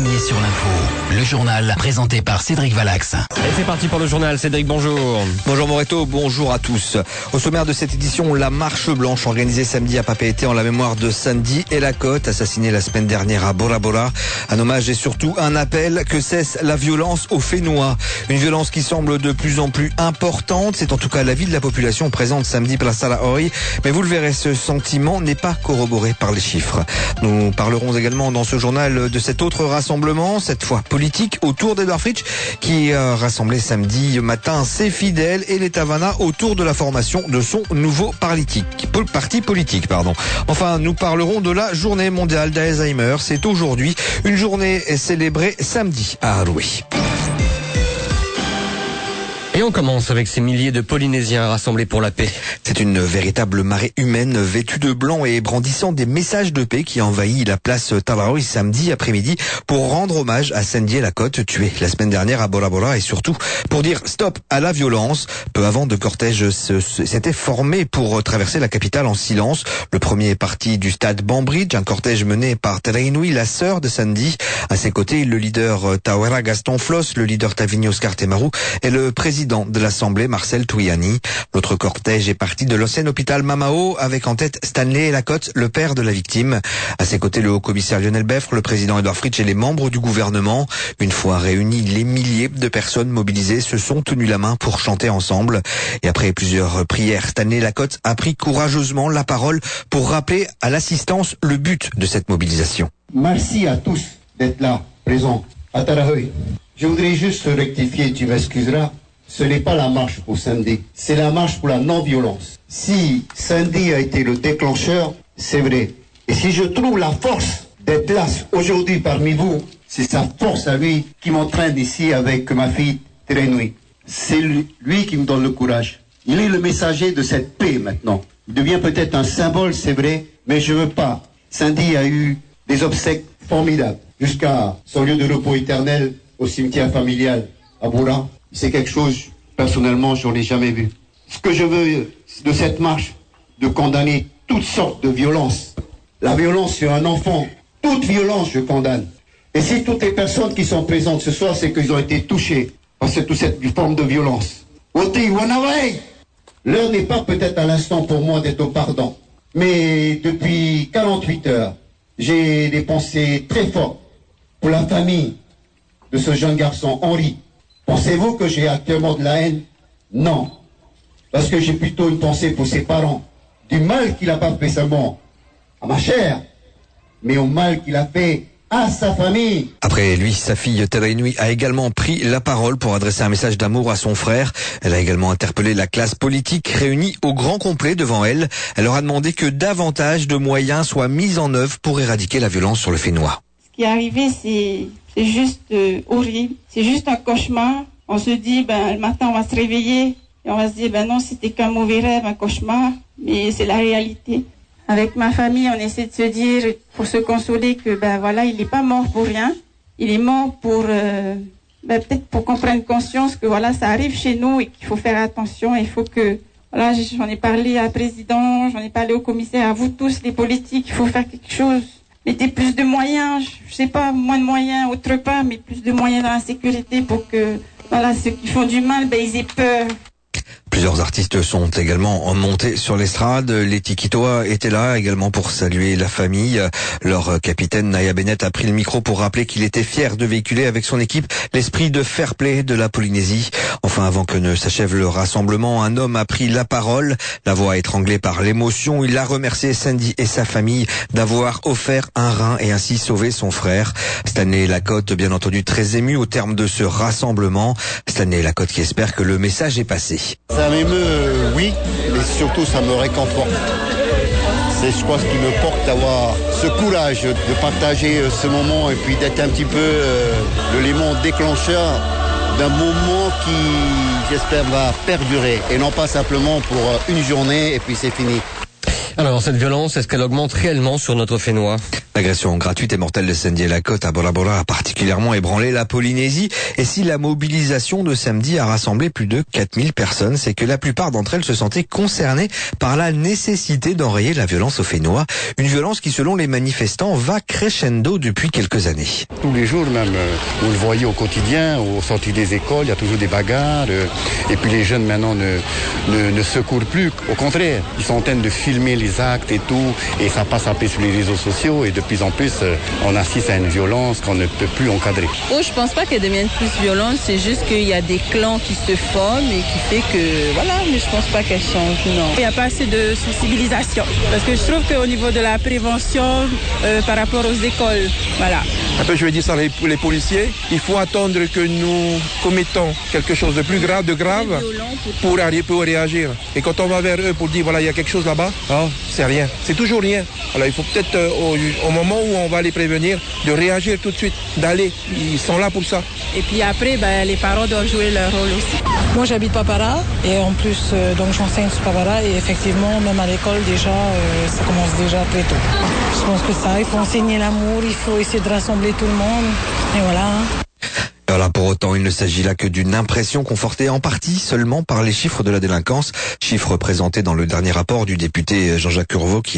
premier sur l'info. Le journal présenté par Cédric Valax. Et c'est parti pour le journal. Cédric, bonjour. Bonjour Moreto, bonjour à tous. Au sommaire de cette édition, la marche blanche organisée samedi à Papeete en la mémoire de Sandy Elacotte, assassiné la semaine dernière à Bora Bora. Un hommage et surtout un appel que cesse la violence au Fénois. Une violence qui semble de plus en plus importante. C'est en tout cas l'avis de la population présente samedi place à la Oi. Mais vous le verrez, ce sentiment n'est pas corroboré par les chiffres. Nous parlerons également dans ce journal de cet autre rassemblement, cette fois politique, autour d'Edouard Fritsch, qui a rassemblé samedi matin ses fidèles et les Tavana autour de la formation de son nouveau parti politique. Enfin, nous parlerons de la journée mondiale d'Alzheimer. C'est aujourd'hui une journée célébrée samedi à Haroué. Et on commence avec ces milliers de Polynésiens rassemblés pour la paix. C'est une véritable marée humaine vêtue de blanc et brandissant des messages de paix qui envahit la place Talaoi samedi après-midi pour rendre hommage à Sandy Elacotte, tué la semaine dernière à Bora Bora, et surtout pour dire stop à la violence. Peu avant, de cortège s'était formé pour traverser la capitale en silence. Le premier est parti du stade Banbridge, un cortège mené par Terainui, la sœur de Sandy. À ses côtés, le leader Tawera Gaston Floss, le leader Tavinio Scartemaru et le président de l'Assemblée, Marcel Touyani. L'autre cortège est parti de l'ancien hôpital Mamao avec en tête Stanley Elacotte, le père de la victime. À ses côtés, le haut-commissaire Lionel Beffre, le président Edouard Fritsch et les membres du gouvernement. Une fois réunis, les milliers de personnes mobilisées se sont tenues la main pour chanter ensemble. Et après plusieurs prières, Stanley Elacotte a pris courageusement la parole pour rappeler à l'assistance le but de cette mobilisation. Merci à tous d'être là, présents, à Tarahui. Je voudrais juste rectifier, tu m'excuseras. Ce n'est pas la marche pour Sandy, c'est la marche pour la non-violence. Si Sandy a été le déclencheur, c'est vrai. Et si je trouve la force d'être là aujourd'hui parmi vous, c'est sa force à lui qui m'entraîne ici avec ma fille Terainui. C'est lui qui me donne le courage. Il est le messager de cette paix maintenant. Il devient peut-être un symbole, c'est vrai, mais je veux pas. Sandy a eu des obsèques formidables jusqu'à son lieu de repos éternel au cimetière familial à Bora. C'est quelque chose, personnellement, je n'en ai jamais vu. Ce que je veux de cette marche, de condamner toutes sortes de violences. La violence sur un enfant, toute violence, je condamne. Et si toutes les personnes qui sont présentes ce soir, c'est qu'ils ont été touchés par toute cette forme de violence. Oti Wanawai, l'heure n'est pas peut-être à l'instant pour moi d'être au pardon. Mais depuis 48 heures, j'ai des pensées très fortes pour la famille de ce jeune garçon, Henri. Pensez-vous que j'ai actuellement de la haine? Non. Parce que j'ai plutôt une pensée pour ses parents. Du mal qu'il a pas fait seulement à ma chair, mais au mal qu'il a fait à sa famille. Après lui, sa fille Terainui a également pris la parole pour adresser un message d'amour à son frère. Elle a également interpellé la classe politique réunie au grand complet devant elle. Elle leur a demandé que davantage de moyens soient mis en œuvre pour éradiquer la violence sur le Fénois. Ce qui est arrivé, c'est juste horrible. C'est juste un cauchemar. On se dit, le matin, on va se réveiller et on va se dire, non, c'était qu'un mauvais rêve, un cauchemar. Mais c'est la réalité. Avec ma famille, on essaie de se dire, pour se consoler, que il n'est pas mort pour rien. Il est mort pour peut-être pour qu'on prenne conscience que ça arrive chez nous et qu'il faut faire attention. Il faut que j'en ai parlé à la présidente, j'en ai parlé au commissaire, à vous tous les politiques. Il faut faire quelque chose. Mettez plus de moyens, je sais pas, moins de moyens autre part, mais plus de moyens dans la sécurité pour que ceux qui font du mal, ils aient peur. Plusieurs artistes sont également montés sur l'estrade. Les Tikitoa étaient là également pour saluer la famille. Leur capitaine Naya Bennett a pris le micro pour rappeler qu'il était fier de véhiculer avec son équipe l'esprit de fair play de la Polynésie. Enfin, avant que ne s'achève le rassemblement, un homme a pris la parole. La voix étranglée par l'émotion, il a remercié Sandy et sa famille d'avoir offert un rein et ainsi sauvé son frère. Stanley Elacotte, bien entendu, très ému au terme de ce rassemblement. Stanley Elacotte qui espère que le message est passé. Ça m'émeut, oui, mais surtout ça me réconforte. C'est, je crois, ce qui me porte d'avoir ce courage de partager ce moment et puis d'être un petit peu l'élément déclencheur d'un moment qui, j'espère, va perdurer et non pas simplement pour une journée et puis c'est fini. Alors, cette violence, est-ce qu'elle augmente réellement sur notre Fénois? L'agression gratuite et mortelle de Sandy La Côte à Bora Bora a particulièrement ébranlé la Polynésie. Et si la mobilisation de samedi a rassemblé plus de 4000 personnes, c'est que la plupart d'entre elles se sentaient concernées par la nécessité d'enrayer la violence aux Fénois. Une violence qui, selon les manifestants, va crescendo depuis quelques années. Tous les jours même, vous le voyez au quotidien, aux sorties des écoles, il y a toujours des bagarres. Et puis les jeunes maintenant ne se courent plus. Au contraire, ils sont en train de filmer les actes et tout. Et ça passe après sur les réseaux sociaux. Et de plus en plus, on assiste à une violence qu'on ne peut plus encadrer. Oh, je pense pas qu'elle devienne plus violente. C'est juste qu'il y a des clans qui se forment et qui fait que... Voilà, mais je pense pas qu'elle change, non. Il n'y a pas assez de sensibilisation. Parce que je trouve qu'au niveau de la prévention, par rapport aux écoles, voilà. Après, je vais dire ça, les policiers, il faut attendre que nous commettons quelque chose de plus grave, pour réagir. Et quand on va vers eux pour dire, voilà, il y a quelque chose là-bas, oh, c'est rien. C'est toujours rien. Alors, il faut peut-être, au moment où on va les prévenir, de réagir tout de suite, d'aller. Ils sont là pour ça. Et puis après, les parents doivent jouer leur rôle aussi. Moi, j'habite Papara et en plus, donc j'enseigne sur Papara et effectivement, même à l'école déjà, ça commence déjà très tôt. Je pense que ça, il faut enseigner l'amour, il faut essayer de rassembler tout le monde et voilà. Voilà, pour autant, il ne s'agit là que d'une impression confortée en partie seulement par les chiffres de la délinquance, chiffres présentés dans le dernier rapport du député Jean-Jacques Urvois qui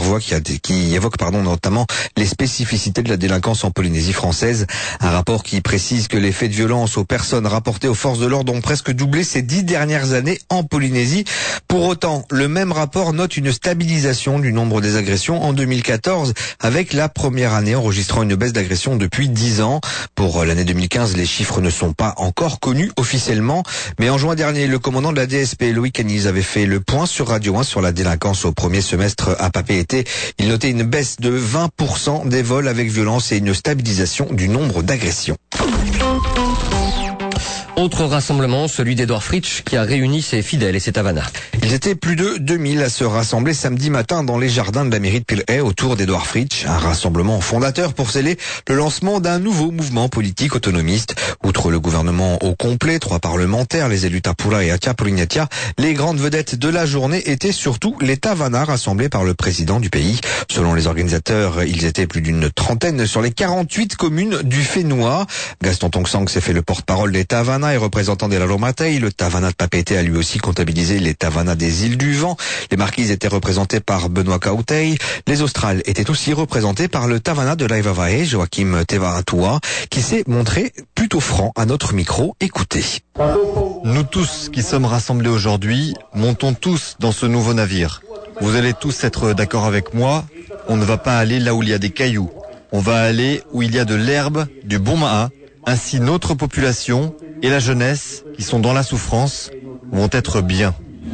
évoque notamment les spécificités de la délinquance en Polynésie française. Un rapport qui précise que les faits de violence aux personnes rapportés aux forces de l'ordre ont presque doublé ces 10 dernières années en Polynésie. Pour autant, le même rapport note une stabilisation du nombre des agressions en 2014, avec la première année enregistrant une baisse d'agression depuis 10 ans. Pour l'année 2015, les chiffres ne sont pas encore connus officiellement, mais en juin dernier, le commandant de la DSP, Loïc Caniz, avait fait le point sur Radio 1 sur la délinquance au premier semestre à Papeete. Il notait une baisse de 20% des vols avec violence et une stabilisation du nombre d'agressions. Autre rassemblement, celui d'Edouard Fritsch, qui a réuni ses fidèles et ses Tavana. Ils étaient plus de 2000 à se rassembler samedi matin dans les jardins de la mairie de Pilray autour d'Edouard Fritsch, un rassemblement fondateur pour sceller le lancement d'un nouveau mouvement politique autonomiste. Outre le gouvernement au complet, 3 parlementaires, les élus Tapura et Atia Polignatia, les grandes vedettes de la journée étaient surtout les Tavana rassemblés par le président du pays. Selon les organisateurs, ils étaient plus d'une trentaine sur les 48 communes du Fénois. Gaston Tongsang s'est fait le porte-parole des Tavana et représentant des Lalomatei. Le Tavana de Papeete a lui aussi comptabilisé les Tavana des îles du Vent. Les Marquises étaient représentées par Benoît Kautei. Les Australes étaient aussi représentés par le Tavana de Laivavae, Joachim Tevaratua, qui s'est montré plutôt franc à notre micro. Écoutez. Nous tous qui sommes rassemblés aujourd'hui, montons tous dans ce nouveau navire. Vous allez tous être d'accord avec moi, on ne va pas aller là où il y a des cailloux. On va aller où il y a de l'herbe, du bon maha. Ainsi notre population et la jeunesse qui sont dans la souffrance vont être bien.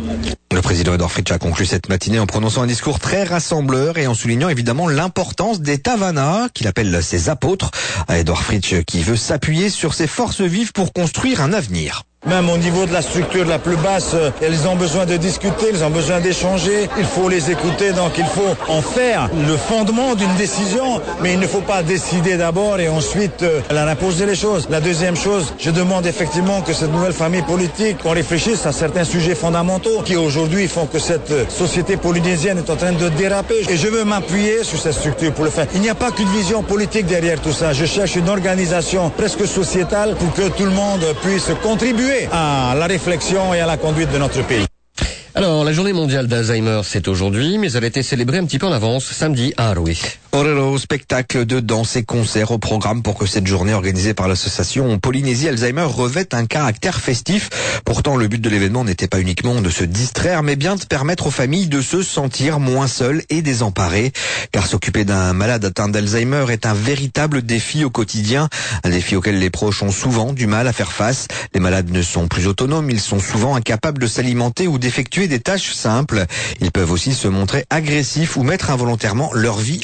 Le président Edouard Fritsch a conclu cette matinée en prononçant un discours très rassembleur et en soulignant évidemment l'importance des Tavana, qu'il appelle ses apôtres. À Edouard Fritsch qui veut s'appuyer sur ses forces vives pour construire un avenir. Même au niveau de la structure la plus basse, ils ont besoin de discuter, ils ont besoin d'échanger, il faut les écouter, donc il faut en faire le fondement d'une décision, mais il ne faut pas décider d'abord et ensuite leur imposer les choses. La deuxième chose, je demande effectivement que cette nouvelle famille politique, qu'on réfléchisse à certains sujets fondamentaux qui aujourd'hui font que cette société polynésienne est en train de déraper. Et je veux m'appuyer sur cette structure pour le faire. Il n'y a pas qu'une vision politique derrière tout ça. Je cherche une organisation presque sociétale pour que tout le monde puisse contribuer à la réflexion et à la conduite de notre pays. Alors, la journée mondiale d'Alzheimer, c'est aujourd'hui, mais elle a été célébrée un petit peu en avance, samedi à Aroui. Orero, spectacle de danse et concerts au programme pour que cette journée organisée par l'association Polynésie Alzheimer revête un caractère festif. Pourtant, le but de l'événement n'était pas uniquement de se distraire, mais bien de permettre aux familles de se sentir moins seules et désemparées. Car s'occuper d'un malade atteint d'Alzheimer est un véritable défi au quotidien, un défi auquel les proches ont souvent du mal à faire face. Les malades ne sont plus autonomes, ils sont souvent incapables de s'alimenter ou d'effectuer des tâches simples. Ils peuvent aussi se montrer agressifs ou mettre involontairement leur vie en péril.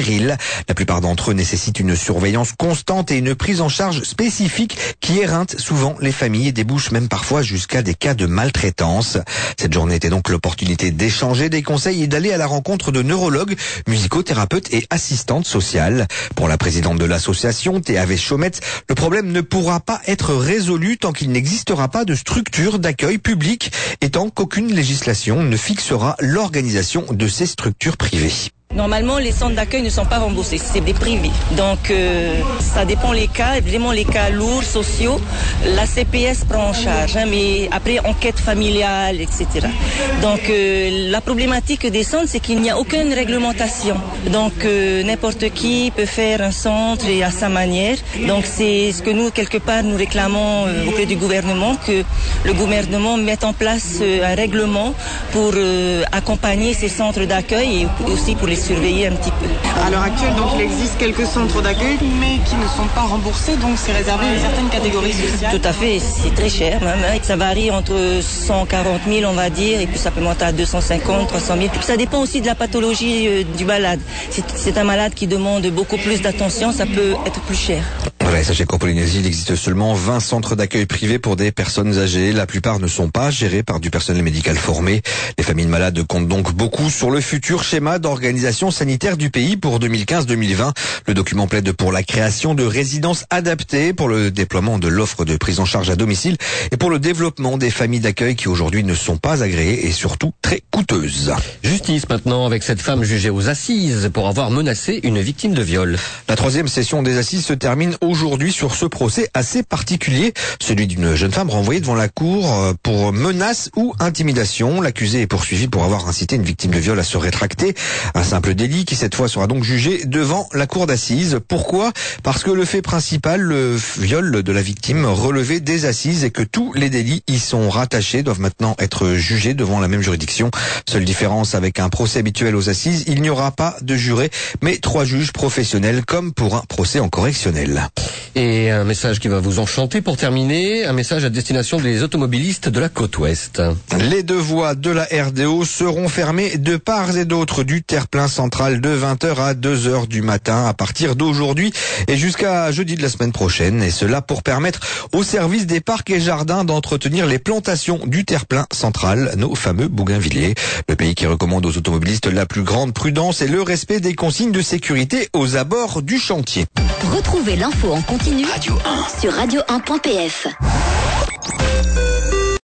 stériles. La plupart d'entre eux nécessitent une surveillance constante et une prise en charge spécifique qui éreinte souvent les familles et débouche même parfois jusqu'à des cas de maltraitance. Cette journée était donc l'opportunité d'échanger des conseils et d'aller à la rencontre de neurologues, musicothérapeutes et assistantes sociales. Pour la présidente de l'association, Théave Chaumetz, le problème ne pourra pas être résolu tant qu'il n'existera pas de structure d'accueil public et tant qu'aucune législation ne fixera l'organisation de ces structures privées. Normalement, les centres d'accueil ne sont pas remboursés, c'est des privés. Donc, ça dépend les cas, vraiment les cas lourds, sociaux, la CPS prend en charge, mais après, enquête familiale, etc. Donc, la problématique des centres, c'est qu'il n'y a aucune réglementation. Donc, n'importe qui peut faire un centre et à sa manière. Donc, c'est ce que nous, quelque part, nous réclamons auprès du gouvernement, que le gouvernement mette en place un règlement pour accompagner ces centres d'accueil et aussi pour les surveiller un petit peu. À l'heure actuelle, donc, il existe quelques centres d'accueil, mais qui ne sont pas remboursés, donc c'est réservé à certaines catégories sociales. Tout à fait, c'est très cher même. Ça varie entre 140 000, on va dire, et puis ça peut monter à 250, 300 000. Ça dépend aussi de la pathologie du malade. Si c'est un malade qui demande beaucoup plus d'attention, ça peut être plus cher. Voilà, sachez qu'en Polynésie, il existe seulement 20 centres d'accueil privés pour des personnes âgées. La plupart ne sont pas gérés par du personnel médical formé. Les familles malades comptent donc beaucoup sur le futur schéma d'organisation sanitaire du pays pour 2015-2020. Le document plaide pour la création de résidences adaptées, pour le déploiement de l'offre de prise en charge à domicile et pour le développement des familles d'accueil qui aujourd'hui ne sont pas agréées et surtout très coûteuses. Justice maintenant avec cette femme jugée aux assises pour avoir menacé une victime de viol. La troisième session des assises se termine aujourd'hui sur ce procès assez particulier, celui d'une jeune femme renvoyée devant la cour pour menace ou intimidation. L'accusée est poursuivie pour avoir incité une victime de viol à se rétracter. Un simple délit qui cette fois sera donc jugé devant la cour d'assises. Pourquoi ? Parce que le fait principal, le viol de la victime, relevé des assises et que tous les délits y sont rattachés, doivent maintenant être jugés devant la même juridiction. Seule différence avec un procès habituel aux assises, il n'y aura pas de juré, mais 3 juges professionnels comme pour un procès en correctionnel. Et un message qui va vous enchanter pour terminer, un message à destination des automobilistes de la côte ouest. Les 2 voies de la RDO seront fermées de part et d'autre du terre-plein central de 20h à 2h du matin à partir d'aujourd'hui et jusqu'à jeudi de la semaine prochaine. Et cela pour permettre aux services des parcs et jardins d'entretenir les plantations du terre-plein central, nos fameux bougainvilliers. Le pays qui recommande aux automobilistes la plus grande prudence et le respect des consignes de sécurité aux abords du chantier. Retrouvez l'info en continu sur radio1.pf.